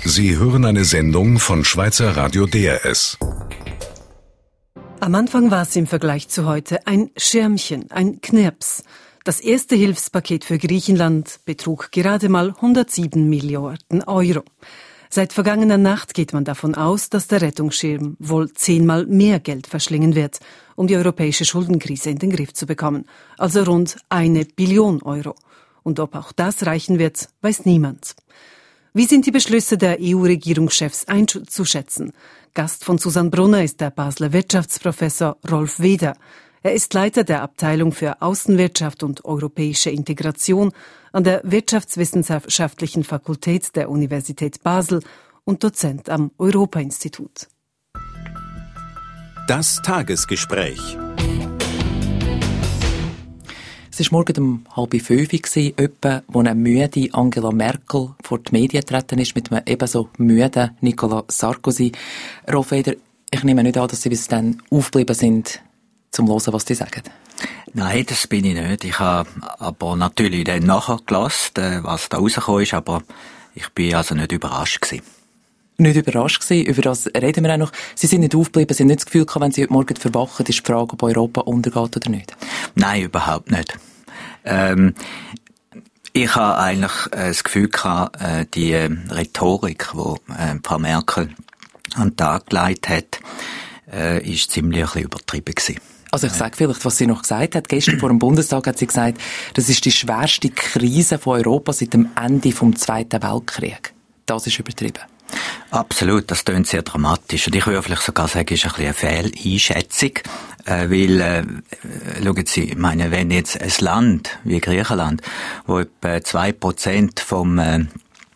Sie hören eine Sendung von Schweizer Radio DRS. Am Anfang war es im Vergleich zu heute ein Schirmchen, ein Knirps. Das erste Hilfspaket für Griechenland betrug gerade mal 107 Milliarden Euro. Seit vergangener Nacht geht man davon aus, dass der Rettungsschirm wohl 10-mal mehr Geld verschlingen wird, um die europäische Schuldenkrise in den Griff zu bekommen. Also rund 1 Billion Euro. Und ob auch das reichen wird, weiß niemand. Wie sind die Beschlüsse der EU-Regierungschefs einzuschätzen? Gast von Susanne Brunner ist der Basler Wirtschaftsprofessor Rolf Weder. Er ist Leiter der Abteilung für Außenwirtschaft und europäische Integration an der Wirtschaftswissenschaftlichen Fakultät der Universität Basel und Dozent am Europa-Institut. Das Tagesgespräch. Es war morgen um 4:30 etwa, wo eine müde Angela Merkel vor die Medien getreten ist mit einem ebenso müden Nicolas Sarkozy. Rolf Weder, ich nehme nicht an, dass Sie bis dann aufgeblieben sind, zum zu hören, was die sagen. Nein, das bin ich nicht. Ich habe aber natürlich dann nachher gehört, was da rausgekommen ist, aber ich bin also nicht überrascht gewesen. Nicht überrascht gewesen, über das reden wir auch noch. Sie sind nicht aufgeblieben, Sie haben nicht das Gefühl gehabt, wenn Sie heute Morgen verwachen, ist die Frage, ob Europa untergeht oder nicht? Nein, überhaupt nicht. Ich habe eigentlich das Gefühl gehabt, die Rhetorik, die Frau Merkel an den Tag gelegt hat, ist ziemlich ein bisschen übertrieben gewesen. Also ich sage vielleicht, was sie noch gesagt hat. Gestern vor dem Bundestag hat sie gesagt, das ist die schwerste Krise von Europa seit dem Ende des Zweiten Weltkrieg. Das ist übertrieben. Absolut, das tönt sehr dramatisch. Und ich würde vielleicht sogar sagen, es ist ein bisschen eine Fehleinschätzung. Weil, schauen Sie, ich meine, wenn jetzt ein Land wie Griechenland, wo etwa 2% vom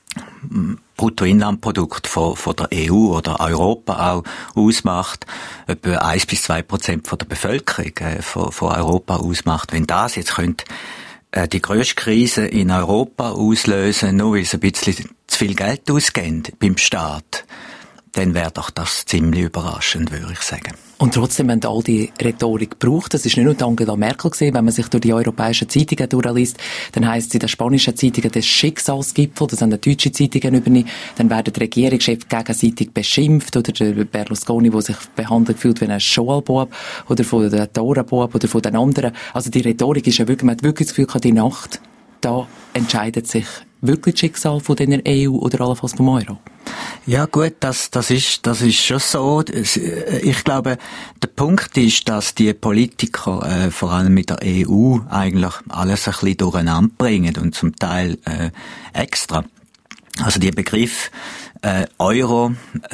Bruttoinlandprodukt von der EU oder Europa auch ausmacht, etwa 1-2% von der Bevölkerung von Europa ausmacht, wenn das jetzt könnte die grösste Krise in Europa auslösen, nur weil es ein bisschen zu viel Geld ausgeben beim Staat, dann wäre doch das ziemlich überraschend, würde ich sagen. Und trotzdem haben all die Rhetorik gebraucht. Das ist nicht nur die Angela Merkel gewesen. Wenn man sich durch die europäischen Zeitungen durchliest, dann heisst es in den spanischen Zeitungen der Schicksalsgipfel, das haben die deutschen Zeitungen übernommen. Dann werden die Regierungschefs gegenseitig beschimpft oder der Berlusconi, der sich behandelt fühlt wie ein Schoelbub oder von den Torenbub oder von den anderen. Also die Rhetorik ist ja wirklich, man hat wirklich das Gefühl, die Nacht, da entscheidet sich wirklich das Schicksal von dieser EU oder allenfalls vom Euro. Ja gut, das ist schon so. Ich glaube, der Punkt ist, dass die Politiker vor allem mit der EU eigentlich alles ein bisschen durcheinander bringen und zum Teil extra. Also die Begriff Euro,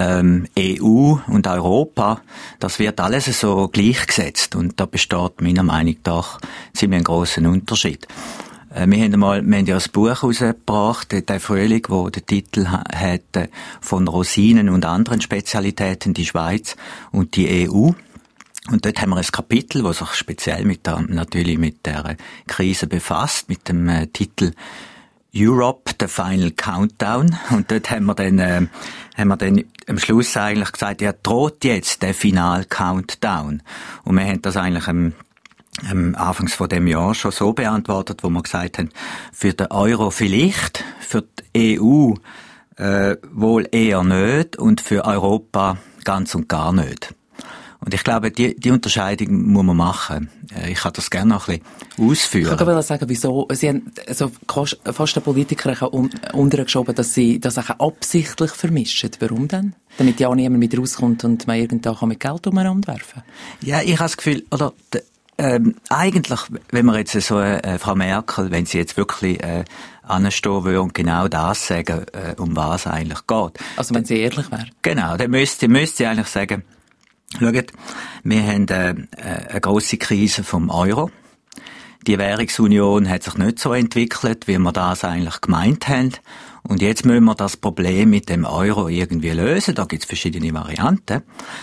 EU und Europa, das wird alles so gleichgesetzt und da besteht meiner Meinung nach ziemlich ein grosser Unterschied. Wir haben ja ein Buch herausgebracht, der Frühling, wo der Titel hat von Rosinen und anderen Spezialitäten, die Schweiz und die EU. Und dort haben wir ein Kapitel, das sich speziell natürlich mit der Krise befasst, mit dem Titel Europe, the Final Countdown. Und dort haben wir dann am Schluss eigentlich gesagt, ja, droht jetzt der Final Countdown. Und wir haben das eigentlich Anfangs von dem Jahr schon so beantwortet, wo wir gesagt haben, für den Euro vielleicht, für die EU wohl eher nicht und für Europa ganz und gar nicht. Und ich glaube, die Unterscheidung muss man machen. Ich kann das gerne noch ein bisschen ausführen. Ich kann sagen, wieso. Sie haben also fast den Politikern untergeschoben, dass sie das auch absichtlich vermischen. Warum denn? Damit ja niemand mit rauskommt und man irgendwann mit Geld umeinander werfen kann. Ja, ich habe das Gefühl, oder eigentlich, wenn man jetzt so Frau Merkel, wenn sie jetzt wirklich anstehen würde und genau das sagen, um was es eigentlich geht. Also wenn sie ehrlich wäre? Genau, dann müsste sie eigentlich sagen, schaut, wir haben eine grosse Krise vom Euro. Die Währungsunion hat sich nicht so entwickelt, wie wir das eigentlich gemeint haben. Und jetzt müssen wir das Problem mit dem Euro irgendwie lösen. Da gibt es verschiedene Varianten.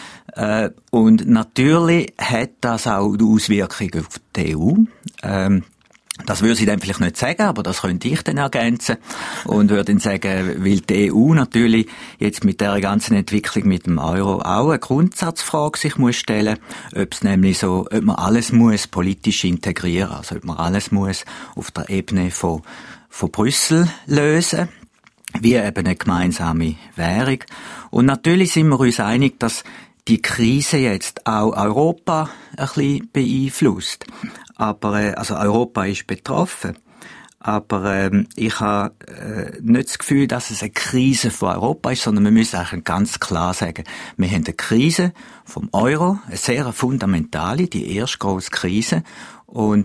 Und natürlich hat das auch Auswirkungen auf die EU. Das würde sie dann vielleicht nicht sagen, aber das könnte ich dann ergänzen und würde dann sagen, weil die EU natürlich jetzt mit der ganzen Entwicklung mit dem Euro auch eine Grundsatzfrage sich muss stellen, ob es nämlich so, ob man alles muss politisch integrieren, also ob man alles muss auf der Ebene von Brüssel lösen. wie eben eine gemeinsame Währung. Und natürlich sind wir uns einig, dass die Krise jetzt auch Europa ein bisschen beeinflusst. Aber, also Europa ist betroffen. Aber ich habe nicht das Gefühl, dass es eine Krise von Europa ist, sondern wir müssen eigentlich ganz klar sagen, wir haben eine Krise vom Euro, eine sehr fundamentale, die erste grosse Krise. Und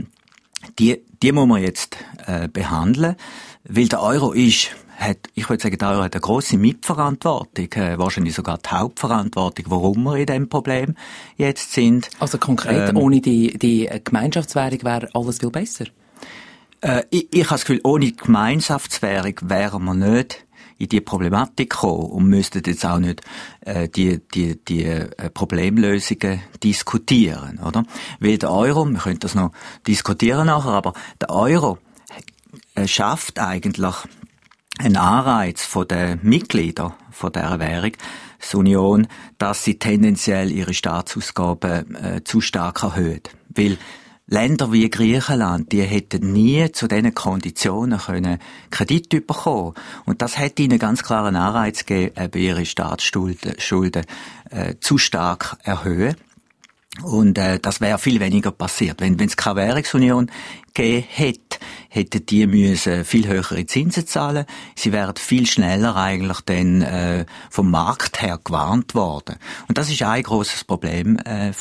die muss man jetzt behandeln, weil der Euro ich würde sagen, der Euro hat eine grosse Mitverantwortung, wahrscheinlich sogar die Hauptverantwortung, warum wir in diesem Problem jetzt sind. Also konkret, ohne die Gemeinschaftswährung wäre alles viel besser? Ich habe das Gefühl, ohne Gemeinschaftswährung wären wir nicht in die Problematik gekommen und müssten jetzt auch nicht die Problemlösungen diskutieren, oder? Weil der Euro, wir können das noch diskutieren nachher, aber der Euro schafft eigentlich einen Anreiz von den Mitgliedern von dieser Währungsunion, dass sie tendenziell ihre Staatsausgaben zu stark erhöhen. Weil Länder wie Griechenland, die hätten nie zu diesen Konditionen können Kredit bekommen. Und das hätte ihnen ganz klar einen Anreiz gegeben, eben ihre Staatsschulden zu stark erhöhen. Und das wäre viel weniger passiert. Wenn es keine Währungsunion gegeben hätte, hätten die müssen viel höhere Zinsen zahlen. Sie wären viel schneller eigentlich dann vom Markt her gewarnt worden. Und das ist ein grosses Problem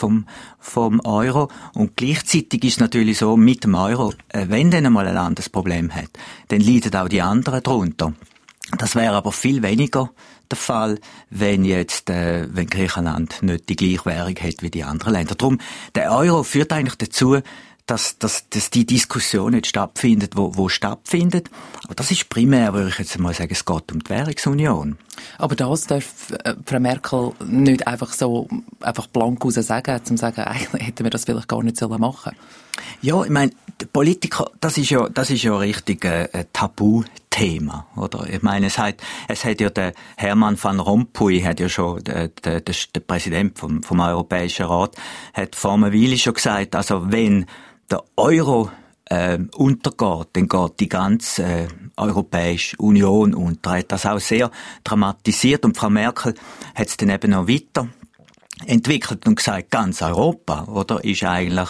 vom Euro. Und gleichzeitig ist es natürlich so, mit dem Euro, wenn dann einmal ein Land ein Problem hat, dann leiden auch die anderen darunter. Das wäre aber viel weniger der Fall, wenn Griechenland nicht die gleiche Währung hat wie die anderen Länder. Darum, der Euro führt eigentlich dazu, dass die Diskussion nicht stattfindet, wo stattfindet. Aber das ist primär, würde ich jetzt mal sagen, es geht um die Währungsunion. Aber das darf Frau Merkel nicht einfach blank raus sagen, um zu sagen, eigentlich hätten wir das vielleicht gar nicht machen sollen. Ja, ich meine, die Politiker, das ist ja richtig ein Tabuthema, oder? Ich meine, es hat ja der Herman van Rompuy, hat ja schon, der Präsident vom Europäischen Rat, hat vor einer Weile schon gesagt, also wenn der Euro untergeht, dann geht die ganze Europäische Union unter. Er hat das auch sehr dramatisiert und Frau Merkel hat es dann eben noch weiter entwickelt und gesagt, ganz Europa, oder, ist eigentlich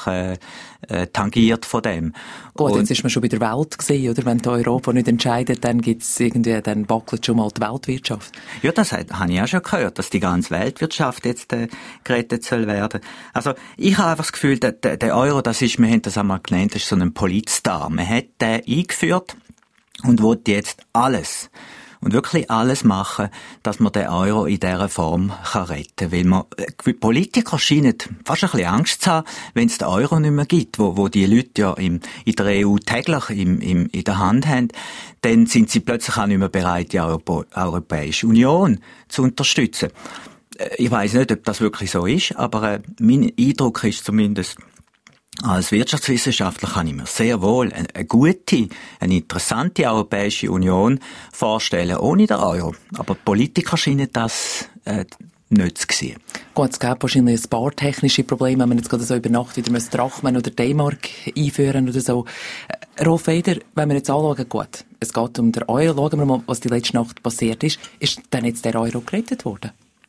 tangiert von dem. Gut, jetzt ist man schon bei der Welt gesehen, oder? Wenn Europa nicht entscheidet, dann dann wackelt schon mal die Weltwirtschaft. Ja, das habe ich auch schon gehört, dass die ganze Weltwirtschaft jetzt gerettet soll werden. Also, ich habe einfach das Gefühl, der Euro, wir haben das einmal genannt, das ist so ein Politstar. Man hat den eingeführt und will jetzt alles und wirklich alles machen, dass man den Euro in dieser Form retten kann. Weil Politiker scheinen fast ein bisschen Angst zu haben, wenn es den Euro nicht mehr gibt, wo die Leute ja in der EU täglich in der Hand haben, dann sind sie plötzlich auch nicht mehr bereit, die Europäische Union zu unterstützen. Ich weiss nicht, ob das wirklich so ist, aber mein Eindruck ist zumindest, als Wirtschaftswissenschaftler kann ich mir sehr wohl eine gute, eine interessante Europäische Union vorstellen, ohne den Euro. Aber Politiker scheinen das nicht zu sehen. Gut, es gäbe wahrscheinlich ein paar technische Probleme, wenn man jetzt gerade so über Nacht wieder Drachmen oder D-Mark einführen oder so. Rolf Eder, wenn wir jetzt anschauen, gut, es geht um den Euro, schauen wir mal, was die letzte Nacht passiert ist. Ist denn jetzt der Euro gerettet worden?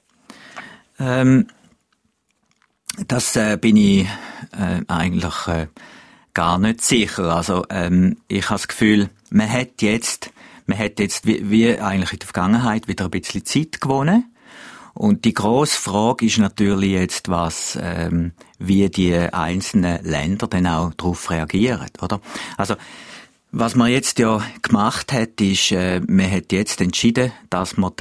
Das bin ich eigentlich gar nicht sicher. Also ich habe das Gefühl, man hat jetzt wie eigentlich in der Vergangenheit wieder ein bisschen Zeit gewonnen. Und die grosse Frage ist natürlich jetzt, wie die einzelnen Länder dann auch darauf reagieren, oder? Also was man jetzt ja gemacht hat, ist, man hat jetzt entschieden, dass man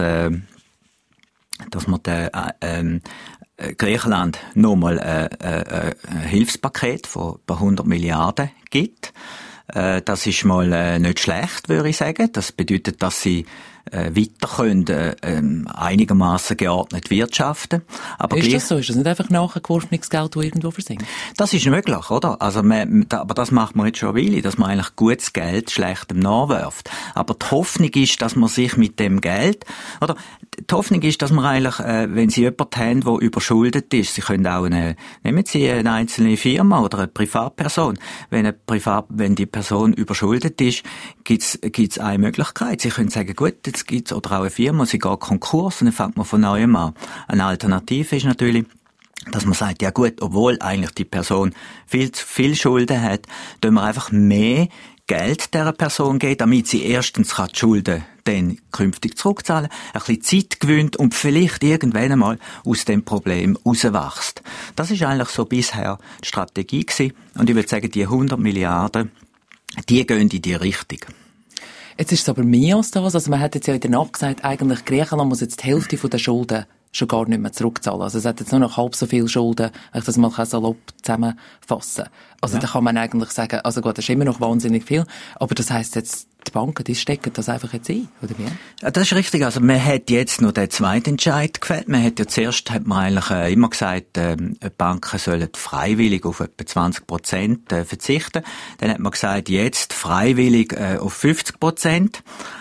Griechenland nochmal ein Hilfspaket von ein paar 100 Milliarden gibt. Das ist mal nicht schlecht, würde ich sagen. Das bedeutet, dass sie weiter können, einigermaßen geordnet wirtschaften. Aber ist das so? Ist das nicht einfach nachgeworfenes Geld, das irgendwo versinkt? Das ist möglich, oder? Also aber das macht man jetzt schon eine Weile, dass man eigentlich gutes Geld schlechtem nachwirft. Aber die Hoffnung ist, dass man sich mit dem Geld, oder? Die Hoffnung ist, dass man eigentlich, wenn Sie jemanden haben, der überschuldet ist, Sie können auch nehmen Sie eine einzelne Firma oder eine Privatperson. Wenn die Person Person überschuldet ist, gibt's eine Möglichkeit. Sie können sagen, gut, jetzt gibt's, oder auch eine Firma, sie geht Konkurs und dann fängt man von neuem an. Eine Alternative ist natürlich, dass man sagt, ja gut, obwohl eigentlich die Person viel zu viel Schulden hat, tun wir einfach mehr Geld dieser Person geben, damit sie erstens die Schulden dann künftig zurückzahlen, ein bisschen Zeit gewinnt und vielleicht irgendwann einmal aus dem Problem rauswächst. Das ist eigentlich so bisher die Strategie gewesen. Und ich würde sagen, die 100 Milliarden, die gehen in die Richtung. Jetzt ist es aber mehr als das. Also man hat jetzt ja in der Nacht gesagt, eigentlich Griechenland muss jetzt die Hälfte von der Schulden schon gar nicht mehr zurückzahlen. Also es hat jetzt nur noch halb so viel Schulden, wenn ich das mal salopp zusammenfassen. Also da kann man eigentlich sagen, also gut, das ist immer noch wahnsinnig viel, aber das heisst jetzt, die Banken, die stecken das einfach jetzt ein, oder wie? Ja, das ist richtig. Also man hat jetzt noch den zweiten Entscheid gefällt. Man hat ja zuerst, hat man eigentlich immer gesagt, Banken sollen freiwillig auf etwa 20% verzichten. Dann hat man gesagt, jetzt freiwillig auf 50%.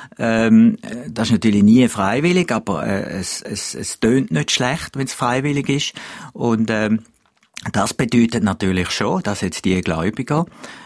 Das ist natürlich nie freiwillig, aber es tönt nicht schlecht, wenn es freiwillig ist. Und das bedeutet natürlich schon, dass jetzt die Gläubiger,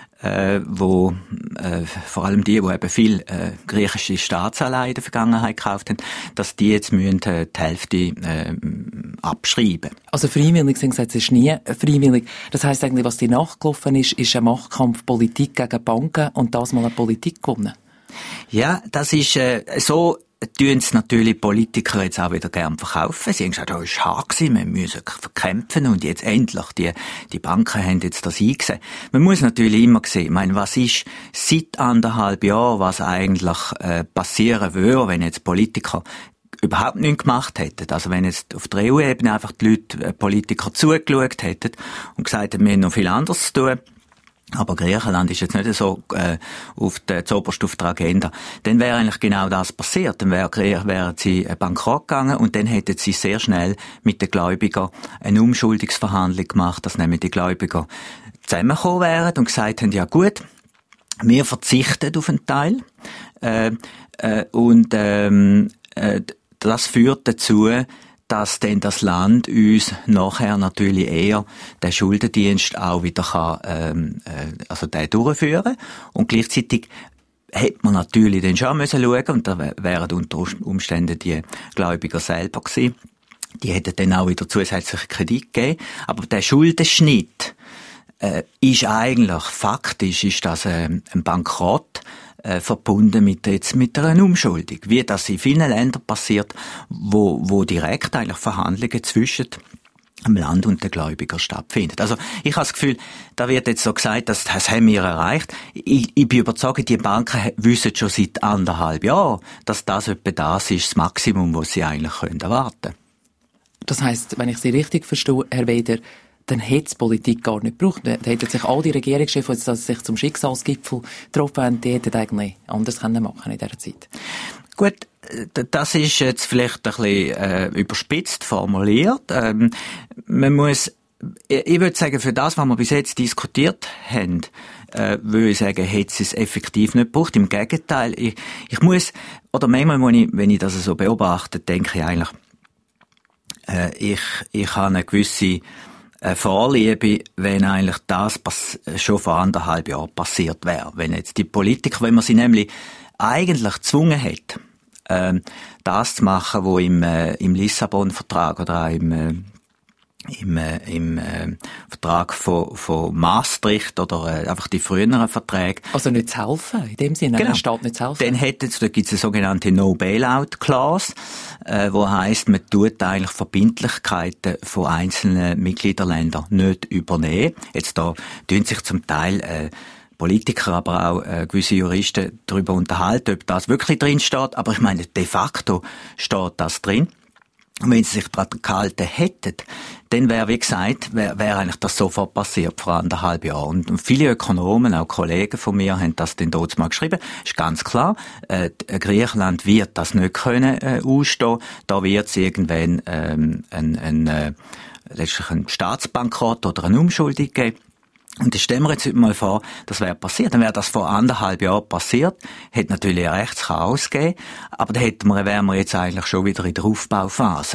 wo vor allem die eben viel griechische Staatsanleihen in der Vergangenheit gekauft haben, dass die jetzt müssen die Hälfte abschreiben. Also freiwillig, Sie haben gesagt, es ist nie freiwillig. Das heisst eigentlich, was die nachgelaufen ist ein Machtkampf Politik gegen Banken und das mal eine Politik gewonnen. Ja, das ist so. Tun es natürlich Politiker jetzt auch wieder gern verkaufen. Sie haben gesagt, das ist hart gewesen, wir müssen verkämpfen und jetzt endlich, die Banken haben jetzt das eingesehen. Man muss natürlich immer sehen, ich meine, was ist seit 1,5 Jahren, was eigentlich passieren würde, wenn jetzt Politiker überhaupt nichts gemacht hätten. Also wenn jetzt auf der EU-Ebene einfach die Leute, Politiker zugeschaut hätten und gesagt hätten, wir haben noch viel anderes zu tun, aber Griechenland ist jetzt nicht so zuoberst auf der Agenda. Dann wäre eigentlich genau das passiert. Dann wären sie bankrott gegangen und dann hätten sie sehr schnell mit den Gläubigern eine Umschuldungsverhandlung gemacht, dass nämlich die Gläubiger zusammengekommen wären und gesagt haben, ja gut, wir verzichten auf einen Teil das führt dazu, dass dann das Land uns nachher natürlich eher den Schuldendienst auch wieder kann, den durchführen. Und gleichzeitig hätte man natürlich dann schon müssen schauen, und da wären unter Umständen die Gläubiger selber gewesen. Die hätten dann auch wieder zusätzlichen Kredit gegeben. Aber der Schuldenschnitt, ist eigentlich, faktisch ist das ein Bankrott, verbunden mit einer Umschuldung. Wie das in vielen Ländern passiert, wo direkt eigentlich Verhandlungen zwischen dem Land und den Gläubigern stattfinden. Also, ich habe das Gefühl, da wird jetzt so gesagt, das haben wir erreicht. Ich bin überzeugt, die Banken wissen schon seit 1,5 Jahren, dass das etwa das ist, das Maximum, was sie eigentlich erwarten können. Das heisst, wenn ich Sie richtig verstehe, Herr Weder, dann hätte es Politik gar nicht gebraucht. Dann hätten sich all die Regierungschefs, die sich zum Schicksalsgipfel getroffen haben, die hätten eigentlich anders machen können in dieser Zeit. Gut, das ist jetzt vielleicht ein bisschen überspitzt formuliert. Man muss, ich würde sagen, für das, was wir bis jetzt diskutiert haben, würde ich sagen, hätte es effektiv nicht gebraucht. Im Gegenteil, ich muss, oder manchmal, wenn ich das so beobachte, denke ich eigentlich, ich habe eine gewisse Vorliebe, wenn eigentlich das schon vor 1,5 Jahren passiert wäre. Wenn jetzt die Politiker, wenn man sie nämlich eigentlich gezwungen hätte, das zu machen, was im Lissabon-Vertrag oder auch im Vertrag von Maastricht oder einfach die früheren Verträge. Also nicht zu helfen, in dem Sinne, genau. Der Staat nicht zu helfen. Da gibt es eine sogenannte No-Bailout-Clause, wo heisst, man tut eigentlich Verbindlichkeiten von einzelnen Mitgliederländern nicht übernehmen. Jetzt da tun sich zum Teil Politiker, aber auch gewisse Juristen darüber unterhalten, ob das wirklich drin steht. Aber ich meine, de facto steht das drin. Und wenn sie sich daran gehalten hätten, dann wäre, wie gesagt, wäre eigentlich das sofort passiert, vor 1,5 Jahren. Und viele Ökonomen, auch Kollegen von mir, haben das dann dort mal geschrieben. Ist ganz klar, Griechenland wird das nicht können ausstehen. Da wird es irgendwann letztlich einen Staatsbankrott oder eine Umschuldung geben. Und das stellen wir jetzt mal vor, das wäre passiert. Dann wäre das vor 1,5 Jahren passiert. Hätte natürlich ein Rechtschaos gegeben. Aber da wären wir jetzt eigentlich schon wieder in der Aufbauphase.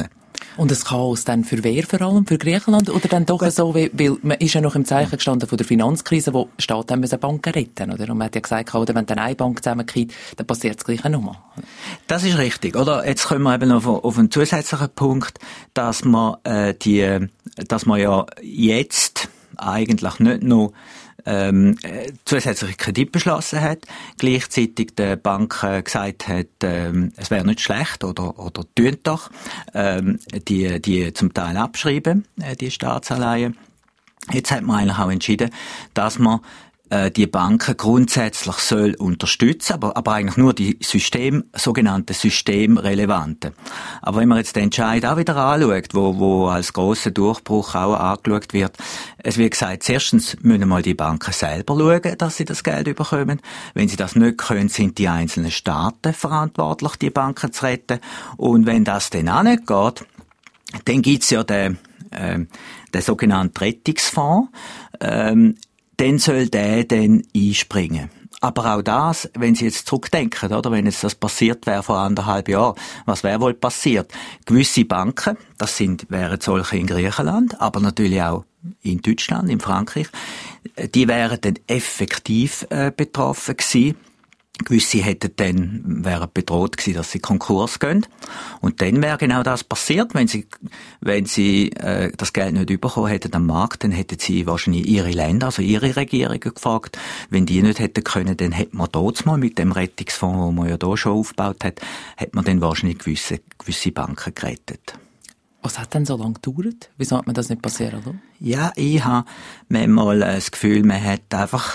Und das Chaos dann für wer vor allem? Für Griechenland? Oder dann doch so, weil man ist ja noch im Zeichen gestanden von der Finanzkrise, wo Staaten müssen Banken retten, oder? Und man hat ja gesagt, oder wenn dann eine Bank zusammengeht, dann passiert das Gleiche nochmal. Das ist richtig, oder? Jetzt kommen wir eben noch auf einen zusätzlichen Punkt, dass man ja jetzt eigentlich nicht nur zusätzliche Kredit beschlossen hat, gleichzeitig der Banken gesagt hat, es wäre nicht schlecht oder tun doch, die zum Teil abschreiben, die Staatsanleihen. Jetzt hat man eigentlich auch entschieden, dass man die Banken grundsätzlich soll unterstützen, aber eigentlich nur die sogenannten systemrelevanten. Aber wenn man jetzt den Entscheid auch wieder anschaut, wo als grosser Durchbruch auch angeschaut wird, es wird gesagt, erstens müssen mal die Banken selber schauen, dass sie das Geld bekommen. Wenn sie das nicht können, sind die einzelnen Staaten verantwortlich, die Banken zu retten. Und wenn das dann auch nicht geht, dann gibt's ja den sogenannten Rettungsfonds, dann soll der dann einspringen. Aber auch das, wenn Sie jetzt zurückdenken, oder, wenn jetzt das passiert wäre vor 1,5 Jahren, was wäre wohl passiert? Gewisse Banken, wären solche in Griechenland, aber natürlich auch in Deutschland, in Frankreich, die wären dann effektiv betroffen gewesen. Gewisse wären bedroht gewesen, dass sie Konkurs gehen. Und dann wäre genau das passiert, wenn sie das Geld nicht bekommen hätten am Markt, dann hätten sie wahrscheinlich ihre Länder, also ihre Regierungen gefragt. Wenn die nicht hätten können, dann hätte man dort mal mit dem Rettungsfonds, den man ja da schon aufgebaut hat, hätte man dann wahrscheinlich gewisse Banken gerettet. Was hat denn so lange gedauert? Wieso hat man das nicht passieren lassen? Ja, ich habe manchmal das Gefühl, man hat einfach,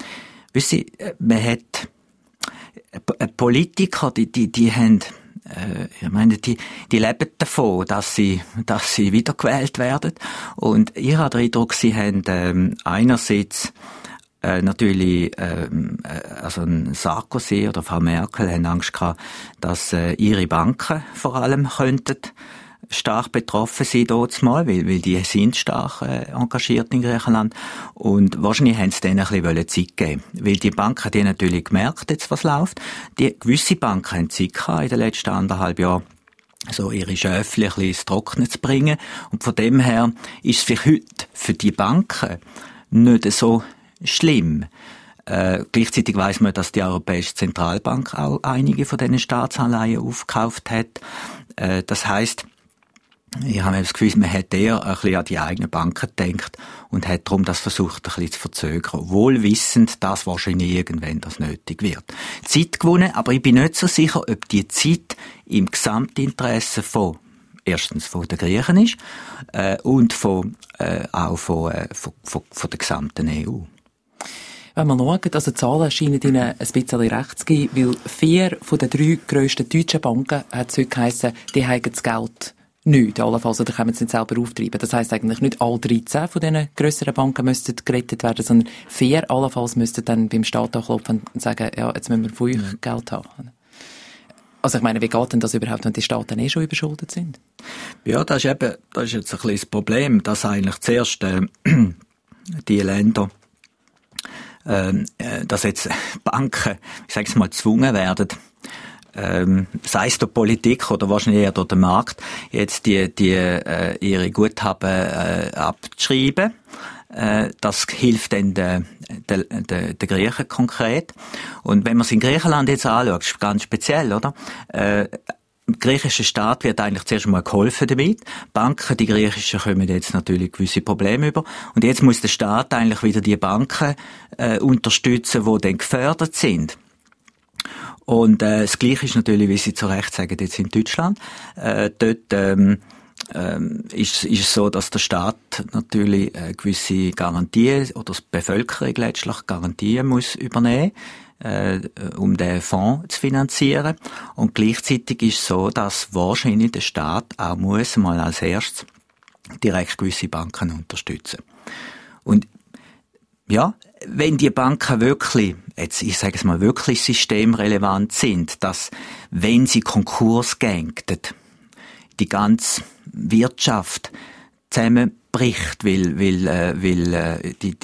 Politiker, die haben, ich meine, die leben davon, dass sie wiedergewählt werden. Und ich habe den Eindruck, sie haben einerseits natürlich, also ein Sarkozy oder Frau Merkel haben Angst gehabt, dass ihre Banken vor allem könnten stark betroffen sein dort mal, weil die sind stark engagiert in Griechenland. Und wahrscheinlich haben sie denen ein bisschen Zeit geben. Weil die Banken, die natürlich gemerkt jetzt, was läuft. Gewisse Banken haben Zeit gehabt in den letzten 1,5 Jahren, so ihre Schöfli ein bisschen ins Trockene zu bringen. Und von dem her ist es für heute, für die Banken, nicht so schlimm. Gleichzeitig weiss man, dass die Europäische Zentralbank auch einige von diesen Staatsanleihen aufgekauft hat. Das heisst, ich habe das Gefühl, man hat eher ein bisschen an die eigenen Banken gedacht und hat darum das versucht, ein bisschen zu verzögern. Wohl wissend, dass wahrscheinlich irgendwann das nötig wird. Zeit gewonnen, aber ich bin nicht so sicher, ob die Zeit im Gesamtinteresse erstens von den Griechen ist und auch von der gesamten EU. Wenn man schaut, also Zahlen scheinen Ihnen ein bisschen recht zu geben, weil 4 von den 3 grössten deutschen Banken, hat es heute geheissen, die haben das Geld nicht, allenfalls, oder können sie nicht selber auftreiben. Das heisst eigentlich nicht alle 13 von diesen grösseren Banken müssten gerettet werden, sondern 4 allenfalls müssten dann beim Staat anklopfen und sagen, ja, jetzt müssen wir von euch Geld haben. Also ich meine, wie geht denn das überhaupt, wenn die Staaten schon überschuldet sind? Ja, das ist jetzt ein bisschen das Problem, dass eigentlich zuerst die Länder, dass jetzt Banken, ich sage es mal, gezwungen werden, sei es durch Politik oder wahrscheinlich eher durch den Markt, jetzt ihre Guthaben abzuschreiben. Das hilft dann den Griechen konkret. Und wenn man es in Griechenland jetzt anschaut, ist ganz speziell, oder? Der griechische Staat wird eigentlich zuerst mal geholfen damit. Banken, die griechischen, kommen jetzt natürlich gewisse Probleme über. Und jetzt muss der Staat eigentlich wieder die Banken unterstützen, die dann gefördert sind. Und das Gleiche ist natürlich, wie Sie zu Recht sagen, jetzt in Deutschland. Dort ist es so, dass der Staat natürlich gewisse Garantien oder die Bevölkerung letztlich Garantien muss übernehmen, um den Fonds zu finanzieren. Und gleichzeitig ist es so, dass wahrscheinlich der Staat auch muss mal als erstes direkt gewisse Banken unterstützen. Und ja, wenn die Banken wirklich, jetzt, ich sage es mal, wirklich systemrelevant sind, dass, wenn sie Konkurs gehen, die ganze Wirtschaft zusammenbricht, weil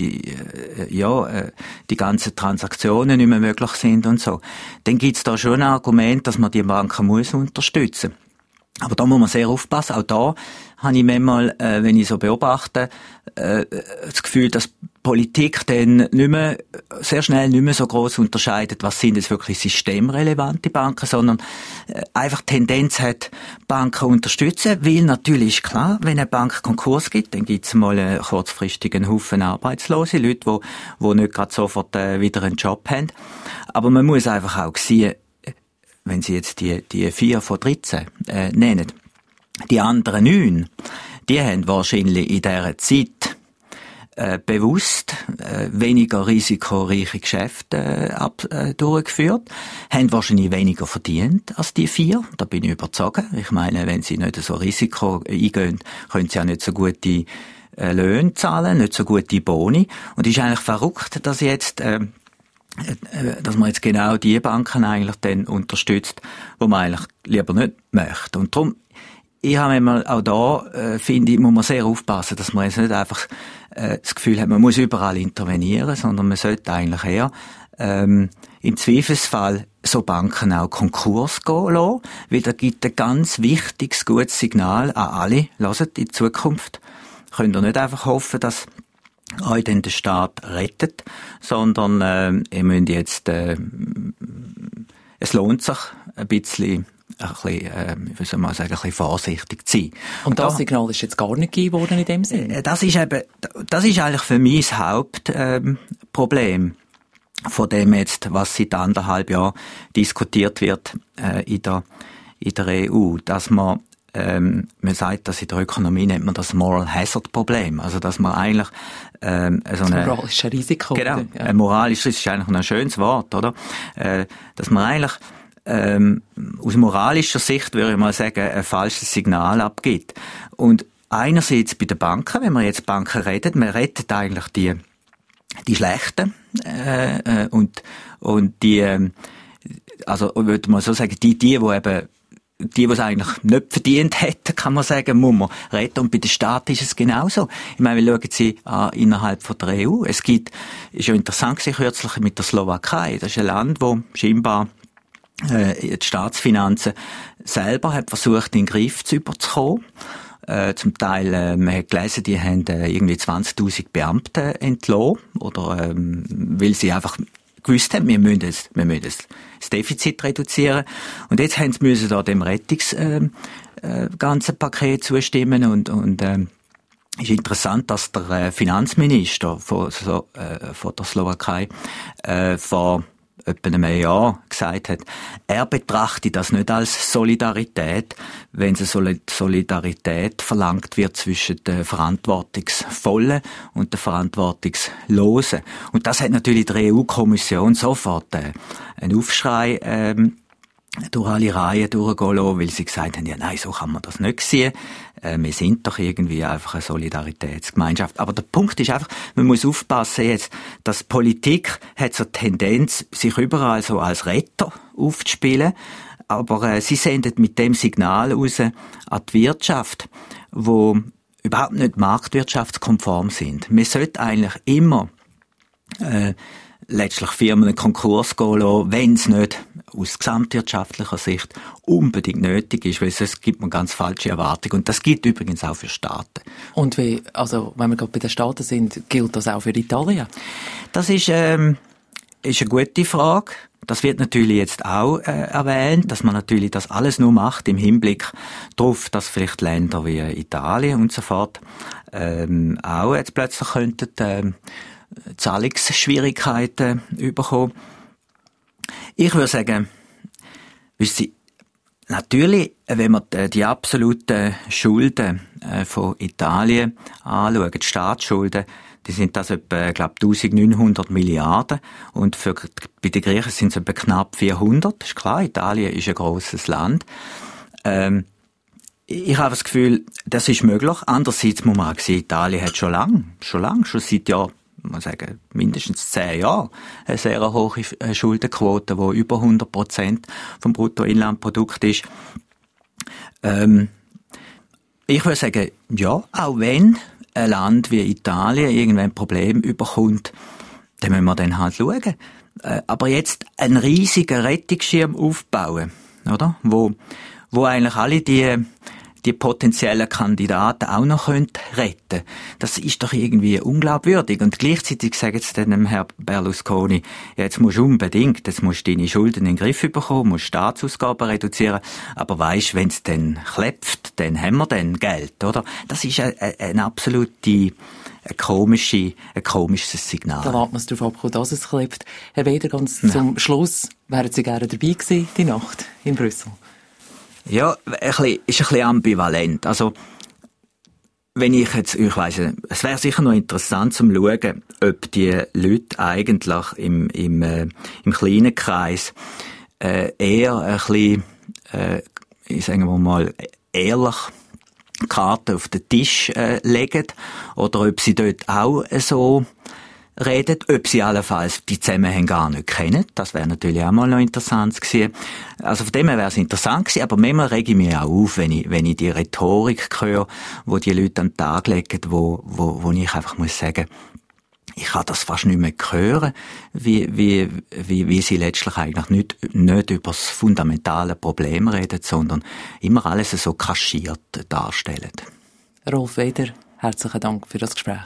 die ganzen Transaktionen nicht mehr möglich sind und so, dann gibt's da schon ein Argument, dass man die Banken muss unterstützen. Aber da muss man sehr aufpassen. Auch da habe ich manchmal, wenn ich so beobachte, das Gefühl, dass Politik dann sehr schnell nicht mehr so gross unterscheidet, was sind jetzt wirklich systemrelevante Banken, sondern einfach Tendenz hat, Banken unterstützen, weil natürlich ist klar, wenn eine Bank Konkurs gibt, dann gibt es mal einen kurzfristigen Haufen Arbeitslose, Leute, die nicht gerade sofort wieder einen Job haben. Aber man muss einfach auch sehen, wenn Sie jetzt die 4 von 13 nennen, die anderen 9, die haben wahrscheinlich in dieser Zeit bewusst weniger risikoreiche Geschäfte durchgeführt, haben wahrscheinlich weniger verdient als die 4, da bin ich überzeugt. Ich meine, wenn sie nicht so Risiko eingehen, können sie ja nicht so gute Löhne zahlen, nicht so gute Boni. Und es ist eigentlich verrückt, dass man jetzt genau die Banken eigentlich dann unterstützt, wo man eigentlich lieber nicht möchte. Und darum, ich habe einmal auch da, finde ich, muss man sehr aufpassen, dass man jetzt nicht einfach das Gefühl hat, man muss überall intervenieren, sondern man sollte eigentlich eher im Zweifelsfall so Banken auch Konkurs gehen lassen, weil da gibt ein ganz wichtiges, gutes Signal an alle. Hört, in Zukunft könnt ihr nicht einfach hoffen, dass euch dann der Staat rettet, sondern ihr müsst jetzt, es lohnt sich ein bisschen wie soll man sagen, ein bisschen vorsichtig zu sein. Und das Signal ist jetzt gar nicht gegeben worden in dem Sinne? Das ist eigentlich für mich das Hauptproblem von dem jetzt, was seit 1,5 Jahren diskutiert wird in der EU, dass man sagt, dass in der Ökonomie nennt man das Moral Hazard Problem. Also, dass man eigentlich, so ein moralisches Risiko. Genau. Ja. Ein moralisches ist eigentlich ein schönes Wort, oder? Dass man eigentlich, aus moralischer Sicht würde ich mal sagen, ein falsches Signal abgibt. Und einerseits bei den Banken, wenn man jetzt Banken rettet, man rettet eigentlich die Schlechten, und die, also, würde man so sagen, die es eigentlich nicht verdient hätten, kann man sagen, muss man retten. Und bei den Staaten ist es genauso. Ich meine, wir schauen Sie an, innerhalb von der EU. Ist ja interessant gewesen, kürzlich mit der Slowakei. Das ist ein Land, wo scheinbar die Staatsfinanzen selber hat versucht, in den Griff zu bekommen. Zum Teil, man hat gelesen, die haben irgendwie 20.000 Beamte entlassen, oder weil sie einfach gewusst haben, wir müssen das Defizit reduzieren. Und jetzt müssen da dem ganzen Paket zustimmen, und ist interessant, dass der Finanzminister von der Slowakei vor etwa einem Jahr gesagt hat, er betrachte das nicht als Solidarität, wenn es Solidarität verlangt wird zwischen der Verantwortungsvollen und der Verantwortungslosen. Und das hat natürlich die EU-Kommission sofort einen Aufschrei durch alle Reihen durchgehen lassen, weil sie gesagt haben, ja nein, so kann man das nicht sehen. Wir sind doch irgendwie einfach eine Solidaritätsgemeinschaft. Aber der Punkt ist einfach, man muss aufpassen jetzt, dass Politik hat so eine Tendenz, sich überall so als Retter aufzuspielen. Aber sie sendet mit dem Signal raus an die Wirtschaft, wo überhaupt nicht marktwirtschaftskonform sind. Man sollte eigentlich immer letztlich Firmen einen Konkurs gehen lassen, wenn es nicht aus gesamtwirtschaftlicher Sicht unbedingt nötig ist, weil sonst gibt man ganz falsche Erwartungen. Und das gilt übrigens auch für Staaten. Und wenn wir gerade bei den Staaten sind, gilt das auch für Italien? Das ist eine gute Frage. Das wird natürlich jetzt auch erwähnt, dass man natürlich das alles nur macht im Hinblick darauf, dass vielleicht Länder wie Italien und so fort auch jetzt plötzlich könnten Zahlungsschwierigkeiten bekommen. Ich würde sagen, natürlich, wenn man die absoluten Schulden von Italien anschaut, die Staatsschulden, die sind das etwa, glaube 1900 Milliarden, und bei den Griechen sind es etwa knapp 400. Das ist klar, Italien ist ein grosses Land. Ich habe das Gefühl, das ist möglich. Andererseits muss man auch sehen, Italien hat schon seit Jahren, man sagen, mindestens 10 Jahre, eine sehr hohe Schuldenquote, die über 100% vom Bruttoinlandprodukt ist. Ich würde sagen, ja, auch wenn ein Land wie Italien irgendwann ein Problem überkommt, dann müssen wir dann halt schauen. Aber jetzt einen riesigen Rettungsschirm aufbauen, oder? Wo wo eigentlich alle die potenziellen Kandidaten auch noch retten können. Das ist doch irgendwie unglaubwürdig. Und gleichzeitig sagen sie dann dem Herrn Berlusconi, jetzt musst du deine Schulden in den Griff bekommen, musst Staatsausgaben reduzieren. Aber weisst, wenn es dann klepft, dann haben wir dann Geld, oder? Das ist ein komisches Signal. Da warten wir es darauf ab, dass es klebt. Herr Weder, ganz zum Schluss, wären Sie gerne dabei gewesen, die Nacht in Brüssel? Ja, ist ein bisschen ambivalent. Also, wenn ich weiss, es wäre sicher noch interessant zu schauen, ob die Leute eigentlich im kleinen Kreis, eher ein bisschen, sagen wir mal, ehrlich Karten auf den Tisch legen, oder ob sie dort auch so reden, ob sie allenfalls die Zusammenhänge gar nicht kennen. Das wäre natürlich auch mal noch interessant gewesen. Also von dem her wäre es interessant gewesen, aber manchmal rege ich mich auch auf, wenn ich die Rhetorik höre, wo die Leute an den Tag legen, wo ich einfach muss sagen, ich kann das fast nicht mehr hören, wie sie letztlich eigentlich nicht über das fundamentale Problem reden, sondern immer alles so kaschiert darstellen. Rolf Weder, herzlichen Dank für das Gespräch.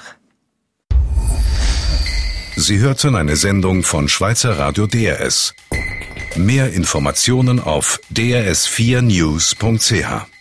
Sie hörten eine Sendung von Schweizer Radio DRS. Mehr Informationen auf drs4news.ch.